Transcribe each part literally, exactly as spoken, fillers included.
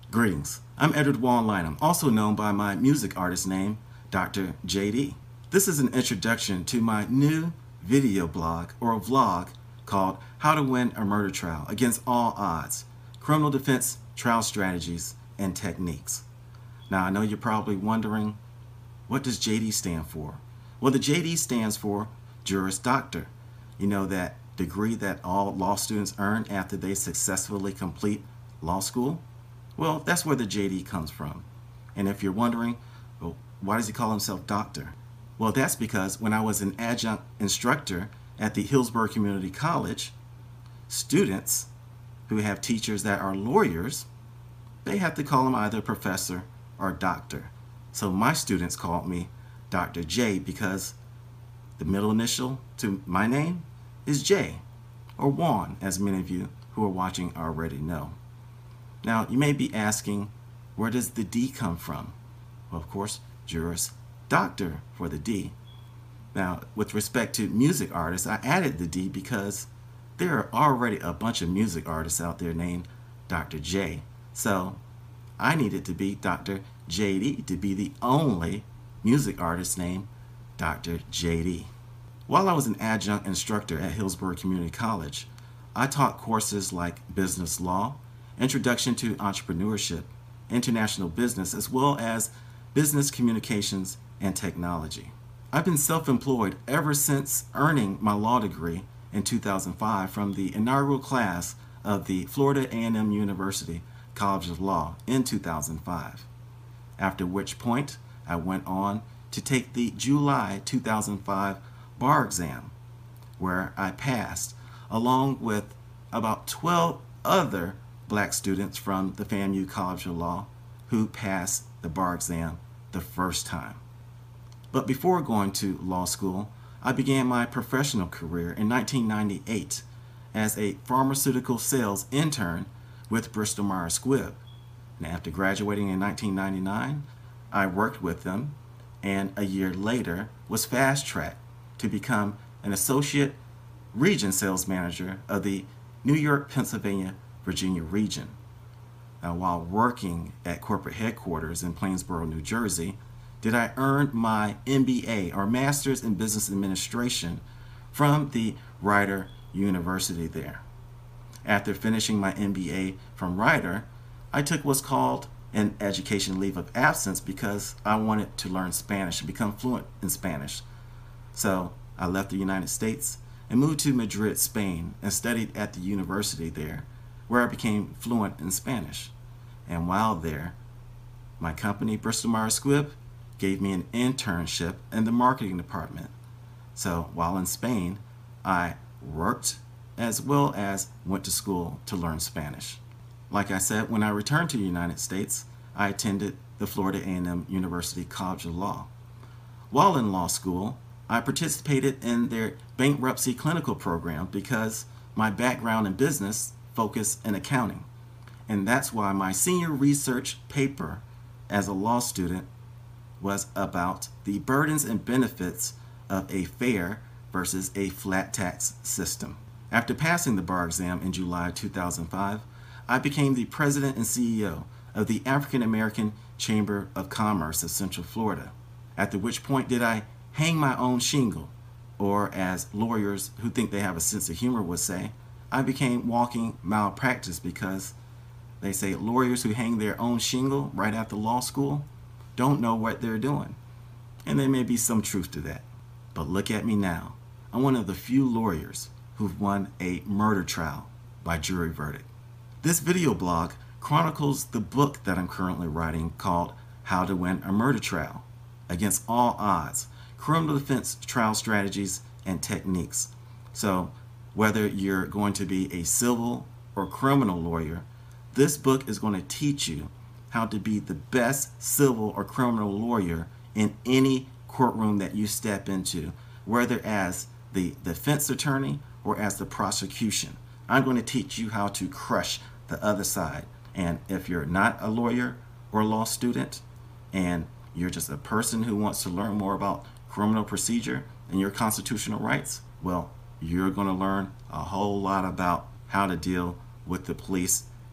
Greetings, I'm Edward Wall Lynham, also known by my music artist name, Doctor J D. This is an introduction to my new video blog or vlog called How to Win a Murder Trial Against All Odds, Criminal Defense Trial Strategies and Techniques. Now I know you're probably wondering, what does J D stand for? Well, the J D stands for Juris Doctor. You know, that degree that all law students earn after they successfully complete law school? Well, that's where the J D comes from. And if you're wondering, well, why does he call himself doctor? Well, that's because when I was an adjunct instructor at the Hillsborough Community College, students who have teachers that are lawyers, they have to call them either professor or doctor. So my students called me Doctor J because the middle initial to my name is J, or Juan, as many of you who are watching already know. Now, you may be asking, where does the D come from? Well, of course, Juris Doctor for the D. Now, with respect to music artists, I added the D because there are already a bunch of music artists out there named Doctor J. So I needed to be Doctor J D to be the only music artist named Doctor J D. While I was an adjunct instructor at Hillsborough Community College, I taught courses like business law, introduction to entrepreneurship, international business, as well as business communications and technology. I've been self-employed ever since earning my law degree in two thousand five from the inaugural class of the Florida A and M University College of Law in two thousand five, after which point I went on to take the July two thousand five bar exam, where I passed, along with about twelve other black students from the FAMU College of Law who passed the bar exam the first time. But before going to law school, I began my professional career in nineteen ninety-eight as a pharmaceutical sales intern with Bristol Myers Squibb. And after graduating in nineteen ninety-nine, I worked with them, and a year later was fast-tracked to become an associate region sales manager of the New York, Pennsylvania, Virginia region. Now, while working at corporate headquarters in Plainsboro, New Jersey, did I earn my M B A, or Master's in Business Administration, from the Rider University there. After finishing my M B A from Rider, I took what's called an education leave of absence because I wanted to learn Spanish and become fluent in Spanish. So I left the United States and moved to Madrid, Spain, and studied at the university there, where I became fluent in Spanish. And while there, my company, Bristol Myers Squibb, gave me an internship in the marketing department. So while in Spain, I worked as well as went to school to learn Spanish. Like I said, when I returned to the United States, I attended the Florida A and M University College of Law. While in law school, I participated in their bankruptcy clinical program because my background in business focused in accounting. And that's why my senior research paper as a law student was about the burdens and benefits of a fair versus a flat tax system. After passing the bar exam in July two thousand five, I became the president and C E O of the African American Chamber of Commerce of Central Florida, after which point did I hang my own shingle, or as lawyers who think they have a sense of humor would say, I became walking malpractice because they say lawyers who hang their own shingle right after law school don't know what they're doing. And there may be some truth to that. But look at me now. I'm one of the few lawyers who've won a murder trial by jury verdict. This video blog chronicles the book that I'm currently writing called How to Win a Murder Trial Against All Odds, Criminal Defense Trial Strategies and Techniques. So whether you're going to be a civil or criminal lawyer, this book is going to teach you how to be the best civil or criminal lawyer in any courtroom that you step into, whether as the defense attorney or as the prosecution. I'm going to teach you how to crush the other side. And if you're not a lawyer or law student, and you're just a person who wants to learn more about criminal procedure and your constitutional rights, well, you're going to learn a whole lot about how to deal with the police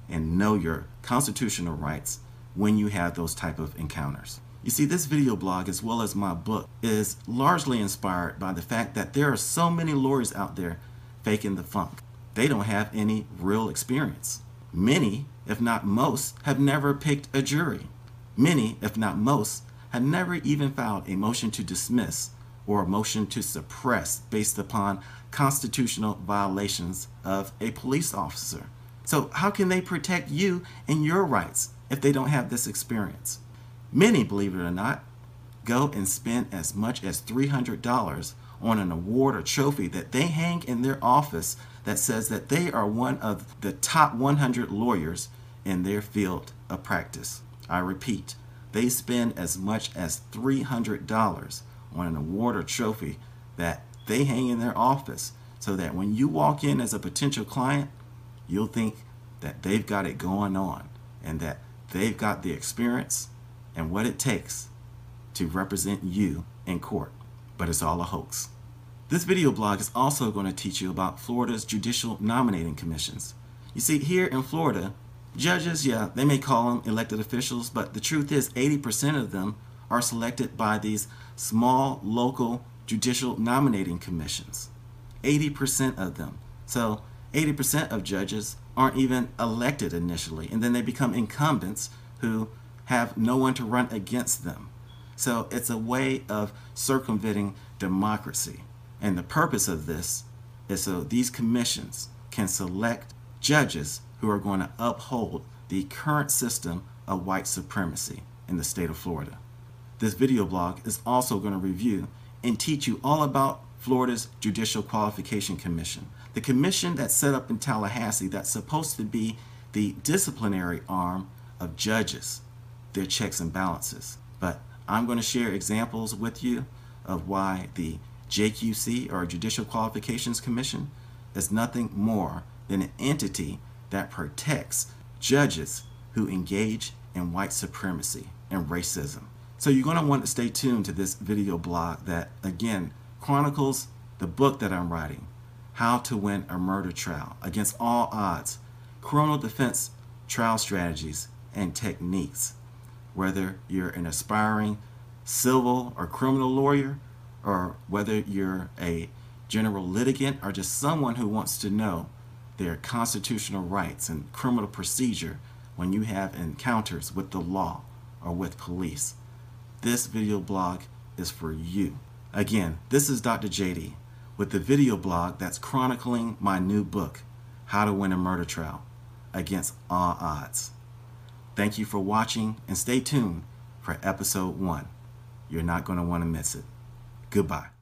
and know your constitutional rights when you have those type of encounters. You see, this video blog, as well as my book, is largely inspired by the fact that there are so many lawyers out there faking the funk. They don't have any real experience. Many, if not most, have never picked a jury. Many, if not most, have never even filed a motion to dismiss or a motion to suppress based upon constitutional violations of a police officer. So how can they protect you and your rights if they don't have this experience? Many, believe it or not, go and spend as much as three hundred dollars on an award or trophy that they hang in their office that says that they are one of the top one hundred lawyers in their field of practice. I repeat, they spend as much as three hundred dollars on an award or trophy that they hang in their office so that when you walk in as a potential client, you'll think that they've got it going on and that they've got the experience and what it takes to represent you in court. But it's all a hoax. This video blog is also going to teach you about Florida's judicial nominating commissions. You see, here in Florida, judges, yeah, they may call them elected officials, but the truth is eighty percent of them are selected by these small local judicial nominating commissions. eighty percent of them. So eighty percent of judges aren't even elected initially, and then they become incumbents who have no one to run against them. So it's a way of circumventing democracy. And the purpose of this is so these commissions can select judges who are going to uphold the current system of white supremacy in the state of Florida. This video blog is also going to review and teach you all about Florida's Judicial Qualification Commission, the commission that's set up in Tallahassee that's supposed to be the disciplinary arm of judges, their checks and balances. But I'm going to share examples with you of why the J Q C, or Judicial Qualifications Commission, is nothing more than an entity that protects judges who engage in white supremacy and racism. So you're going to want to stay tuned to this video blog that, again, chronicles the book that I'm writing, How to Win a Murder Trial Against All Odds, Criminal Defense Trial Strategies and Techniques. Whether you're an aspiring civil or criminal lawyer, or whether you're a general litigant or just someone who wants to know their constitutional rights and criminal procedure when you have encounters with the law or with police, this video blog is for you. Again, this is Doctor J D with the video blog that's chronicling my new book, How to Win a Murder Trial Against All Odds. Thank you for watching, and stay tuned for episode one. You're not going to want to miss it. Goodbye.